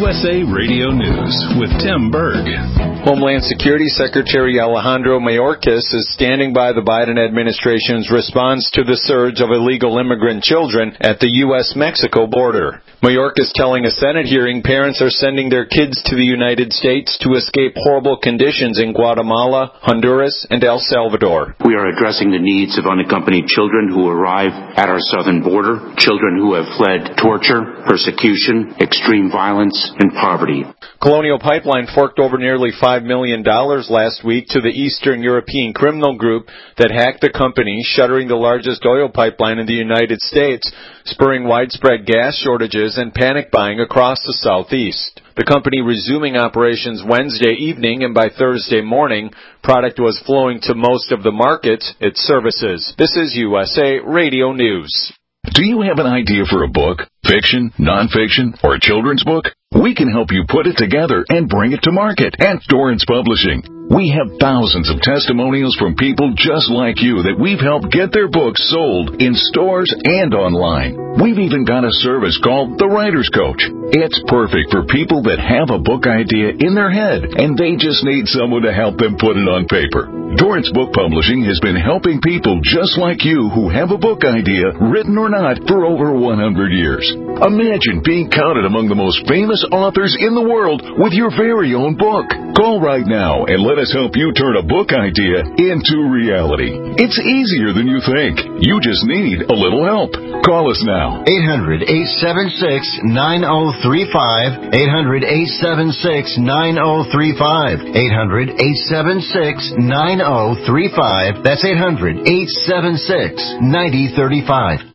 USA Radio News with Tim Berg. Homeland Security Secretary Alejandro Mayorkas is standing by the Biden administration's response to the surge of illegal immigrant children at the U.S.-Mexico border. Mayorkas telling a Senate hearing parents are sending their kids to the United States to escape horrible conditions in Guatemala, Honduras, and El Salvador. We are addressing the needs of unaccompanied children who arrive at our southern border, children who have fled torture, persecution, extreme violence, and poverty. Colonial Pipeline forked over nearly $5 million last week to the Eastern European criminal group that hacked the company, shuttering the largest oil pipeline in the United States, spurring widespread gas shortages and panic buying across the Southeast. The company resuming operations Wednesday evening, and by Thursday morning, product was flowing to most of the markets it services. This is USA Radio News. Do you have an idea for a book, fiction, nonfiction, or a children's book? We can help you put it together and bring it to market at Dorrance Publishing. We have thousands of testimonials from people just like you that we've helped get their books sold in stores and online. We've even got a service called The Writer's Coach. It's perfect for people that have a book idea in their head and they just need someone to help them put it on paper. Dorrance Book Publishing has been helping people just like you who have a book idea, written or not, for over 100 years. Imagine being counted among the most famous authors in the world with your very own book. Call right now and let us help you turn a book idea into reality. It's easier than you think. You just need a little help. Call us now. 800-876-9035. 800-876-9035. 800-876-9035. That's 800-876-9035.